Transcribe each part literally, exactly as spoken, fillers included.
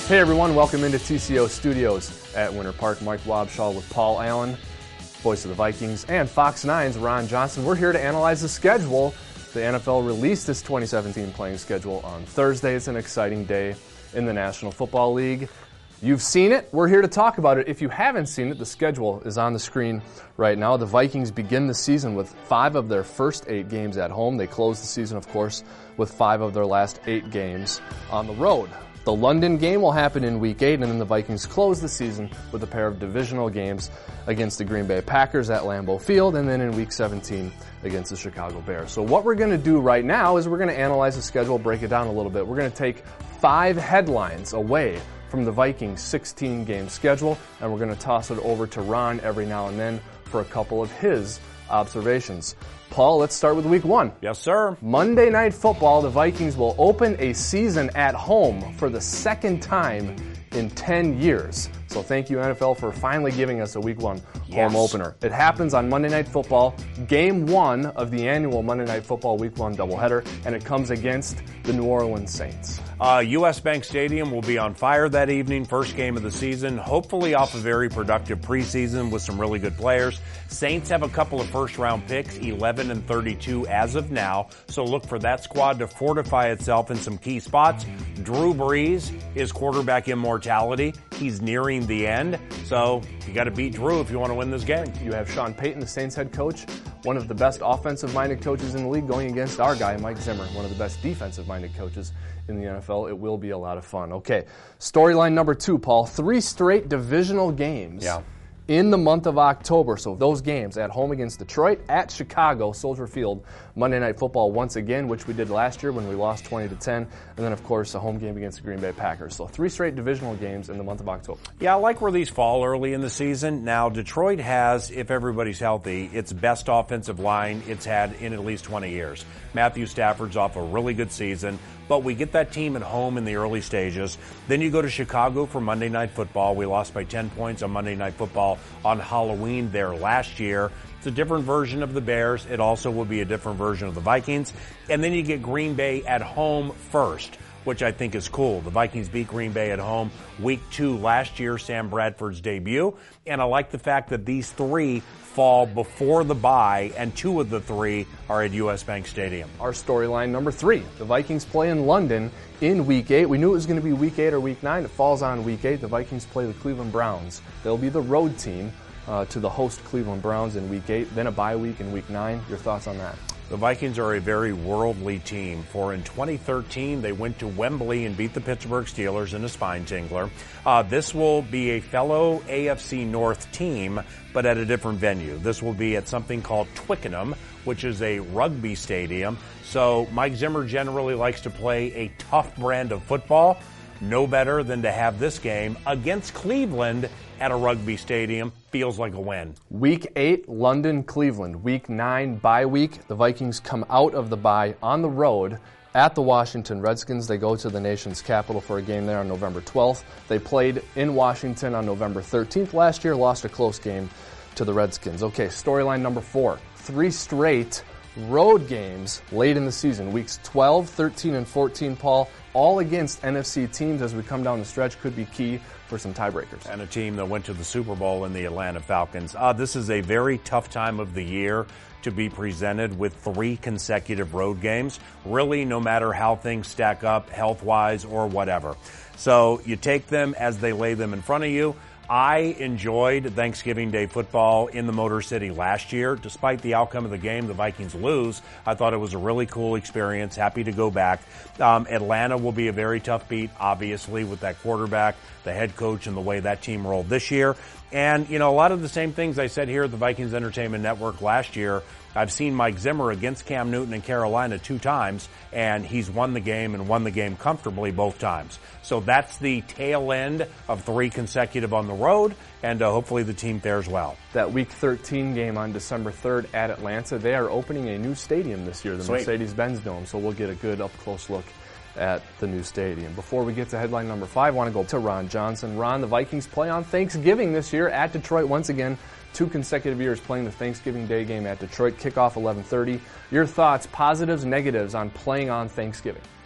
Hey everyone, welcome into T C O Studios at Winter Park. Mike Wobschall with Paul Allen, voice of the Vikings, and Fox nine's Ron Johnson. We're here to analyze the schedule. The N F L released its twenty seventeen playing schedule on Thursday. It's an exciting day in the National Football League. You've seen it. We're here to talk about it. If you haven't seen it, the schedule is on the screen right now. The Vikings begin the season with five of their first eight games at home. They close the season, of course, with five of their last eight games on the road. The London game will happen in Week eight, and then the Vikings close the season with a pair of divisional games against the Green Bay Packers at Lambeau Field, and then in Week seventeen against the Chicago Bears. So what we're going to do right now is we're going to analyze the schedule, break it down a little bit. We're going to take five headlines away from the Vikings' sixteen-game schedule, and we're going to toss it over to Ron every now and then for a couple of his observations. Paul, let's start with week one. Yes, sir. Monday Night Football, the Vikings will open a season at home for the second time in ten years. So thank you, N F L, for finally giving us a week one yes. home opener. It happens on Monday Night Football, game one of the annual Monday Night Football week one doubleheader, and it comes against the New Orleans Saints. Uh, U S Bank Stadium will be on fire that evening, first game of the season, hopefully off a very productive preseason with some really good players. Saints have a couple of first-round picks, eleven and thirty-two as of now, so look for that squad to fortify itself in some key spots. Drew Brees is quarterback immortality. He's nearing the end, so you got to beat Drew if you want to win this game. You have Sean Payton, the Saints head coach, one of the best offensive-minded coaches in the league, going against our guy, Mike Zimmer, one of the best defensive-minded coaches in the N F L. It will be a lot of fun. Okay, storyline number two, Paul. Three straight divisional games yeah. in the month of October. So those games at home against Detroit, at Chicago, Soldier Field, Monday Night Football once again, which we did last year when we lost twenty to ten, and then, of course, a home game against the Green Bay Packers. So three straight divisional games in the month of October. Yeah, I like where these fall early in the season. Now, Detroit has, if everybody's healthy, its best offensive line it's had in at least twenty years. Matthew Stafford's off a really good season, but we get that team at home in the early stages. Then you go to Chicago for Monday Night Football. We lost by ten points on Monday Night Football on Halloween there last year. It's a different version of the Bears. It also will be a different version of the Vikings. And then you get Green Bay at home first, which I think is cool. The Vikings beat Green Bay at home week two last year, Sam Bradford's debut. And I like the fact that these three fall before the bye, and two of the three are at U S Bank Stadium. Our storyline number three, the Vikings play in London in week eight. We knew it was going to be week eight or week nine. It falls on week eight. The Vikings play the Cleveland Browns. They'll be the road team uh, to the host Cleveland Browns in week eight, then a bye week in week nine. Your thoughts on that? The Vikings are a very worldly team, for in twenty thirteen they went to Wembley and beat the Pittsburgh Steelers in a spine tingler. Uh, this will be a fellow A F C North team, but at a different venue. This will be at something called Twickenham, which is a rugby stadium. So Mike Zimmer generally likes to play a tough brand of football. No better than to have this game against Cleveland at a rugby stadium. Feels like a win. Week eight, London, Cleveland. Week nine, bye week. The Vikings come out of the bye on the road at the Washington Redskins. They go to the nation's capital for a game there on November twelfth. They played in Washington on November thirteenth last year, lost a close game to the Redskins. Okay, storyline number four. Three straight road games late in the season. Weeks twelve, thirteen, and fourteen, Paul, all against N F C teams as we come down the stretch, could be key for some tiebreakers. And a team that went to the Super Bowl in the Atlanta Falcons. Uh, this is a very tough time of the year to be presented with three consecutive road games, really no matter how things stack up health-wise or whatever. So you take them as they lay them in front of you. I enjoyed Thanksgiving Day football in the Motor City last year. Despite the outcome of the game, the Vikings lose. I thought it was a really cool experience. Happy to go back. Um, Atlanta will be a very tough beat, obviously, with that quarterback, the head coach, and the way that team rolled this year. And, you know, a lot of the same things I said here at the Vikings Entertainment Network last year. I've seen Mike Zimmer against Cam Newton in Carolina two times, and he's won the game and won the game comfortably both times. So that's the tail end of three consecutive on the road, and uh, hopefully the team fares well. That Week thirteen game on December third at Atlanta, they are opening a new stadium this year, the Sweet. Mercedes-Benz Dome, so we'll get a good up-close look at the new stadium. Before we get to headline number five, I want to go to Ron Johnson. Ron, the Vikings play on Thanksgiving this year at Detroit once again. Two consecutive years playing the Thanksgiving Day game at Detroit. Kickoff eleven thirty. Your thoughts, positives, negatives on playing on Thanksgiving?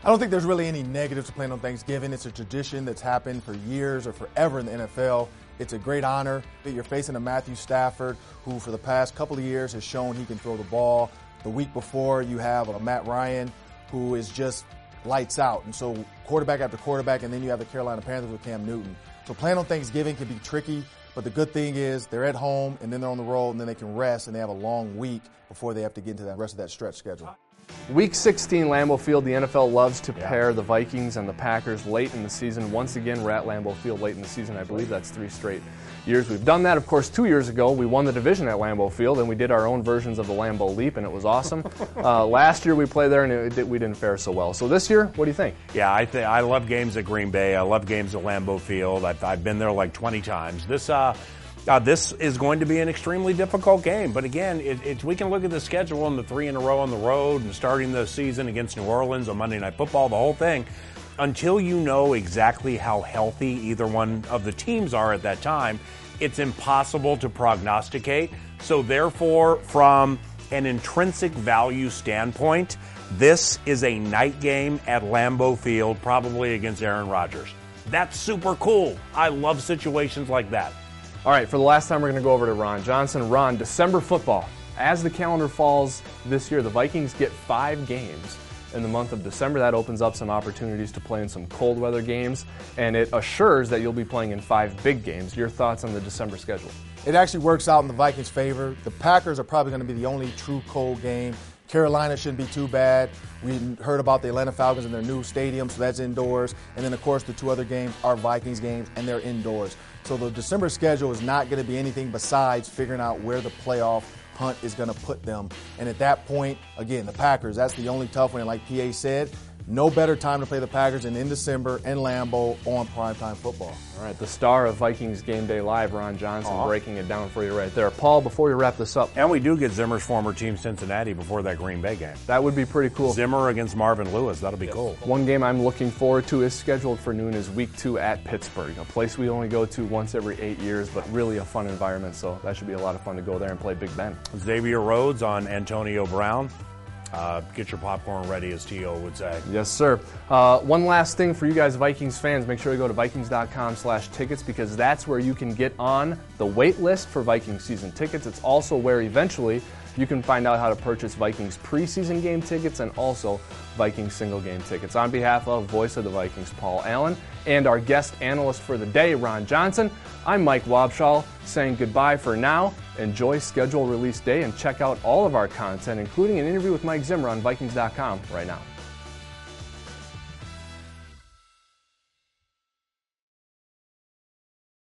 I don't think there's really any negatives to playing on Thanksgiving. It's a tradition that's happened for years or forever in the N F L. It's a great honor that you're facing a Matthew Stafford who for the past couple of years has shown he can throw the ball. The week before you have a Matt Ryan who is just lights out. And so quarterback after quarterback, and then you have the Carolina Panthers with Cam Newton. So playing on Thanksgiving can be tricky, but the good thing is they're at home and then they're on the road and then they can rest and they have a long week before they have to get into the rest of that stretch schedule. Week sixteen, Lambeau Field. The N F L loves to pair the Vikings and the Packers late in the season. Once again, we're at Lambeau Field late in the season. I believe that's three straight years we've done that. Of course, two years ago, we won the division at Lambeau Field, and we did our own versions of the Lambeau Leap, and it was awesome. uh, last year, we played there, and it, it, we didn't fare so well. So this year, what do you think? Yeah, I think I love games at Green Bay. I love games at Lambeau Field. I've, I've been there like twenty times. This uh, Uh, this is going to be an extremely difficult game. But again, it, it, we can look at the schedule and the three in a row on the road and starting the season against New Orleans on Monday Night Football, the whole thing. Until you know exactly how healthy either one of the teams are at that time, it's impossible to prognosticate. So therefore, from an intrinsic value standpoint, this is a night game at Lambeau Field, probably against Aaron Rodgers. That's super cool. I love situations like that. All right, for the last time, we're going to go over to Ron Johnson. Ron, December football. As the calendar falls this year, the Vikings get five games in the month of December. That opens up some opportunities to play in some cold weather games, and it assures that you'll be playing in five big games. Your thoughts on the December schedule? It actually works out in the Vikings' favor. The Packers are probably going to be the only true cold game. Carolina shouldn't be too bad. We heard about the Atlanta Falcons and their new stadium, so that's indoors. And then, of course, the two other games are Vikings games, and they're indoors. So the December schedule is not going to be anything besides figuring out where the playoff hunt is going to put them. And at that point, again, the Packers, that's the only tough one. And like P A said, no better time to play the Packers than in December in Lambeau on primetime football. All right, the star of Vikings Game Day Live, Ron Johnson, Aww. breaking it down for you right there. Paul, before we wrap this up. And we do get Zimmer's former team, Cincinnati, before that Green Bay game. That would be pretty cool. Zimmer against Marvin Lewis. That'll be cool. One game I'm looking forward to is scheduled for noon is week two at Pittsburgh, a place we only go to once every eight years, but really a fun environment, so that should be a lot of fun to go there and play Big Ben. Xavier Rhodes on Antonio Brown. Uh, get your popcorn ready, as T O would say. Yes, sir. Uh, one last thing for you guys Vikings fans, make sure you go to Vikings.com slash tickets because that's where you can get on the wait list for Vikings season tickets. It's also where eventually you can find out how to purchase Vikings preseason game tickets and also Vikings single game tickets. On behalf of Voice of the Vikings, Paul Allen, and our guest analyst for the day, Ron Johnson, I'm Mike Wabschall saying goodbye for now. Enjoy schedule release day and check out all of our content, including an interview with Mike Zimmer on Vikings dot com right now.